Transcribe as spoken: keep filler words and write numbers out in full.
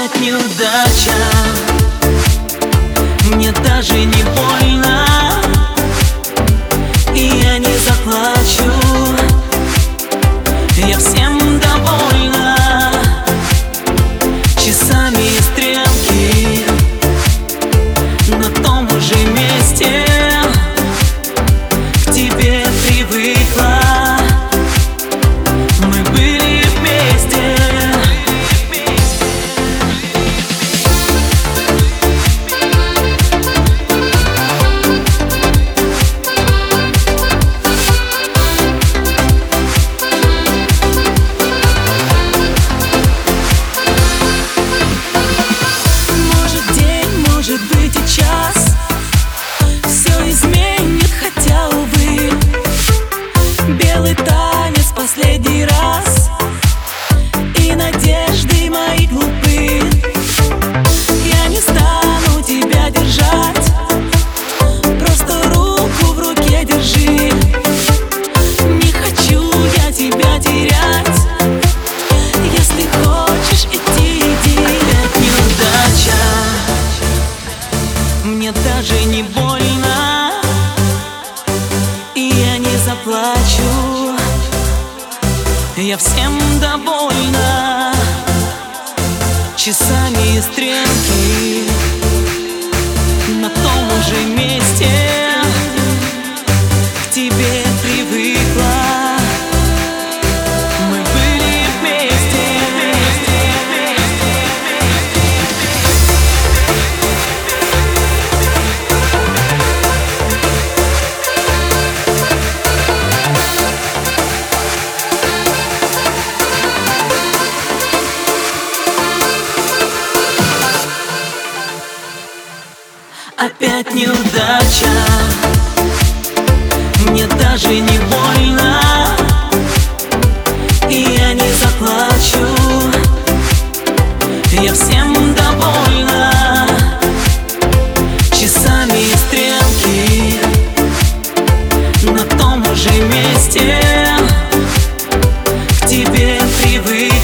Опять неудача, мне даже не больно, и я не заплачу. Я всем довольна, часами и стрелки на том же месте. К тебе привыкла, мы были вместе. Может день, может быть и час, все изменит, хотя, увы. Белый танец последний раз, и надежды мои глупы. Я не стану тебя держать, просто руку в руке держи. Не хочу я тебя терять, если хочешь идти, иди. Опять неудача, мне даже не больно, и я не заплачу. Я всем довольна, часами и стрелки на том же месте. К тебе привыкла, мы были вместе. Опять неудача, мне даже не больно, и я не заплачу. Я всем довольна, часами и стрелки на том же месте. К тебе привыкла.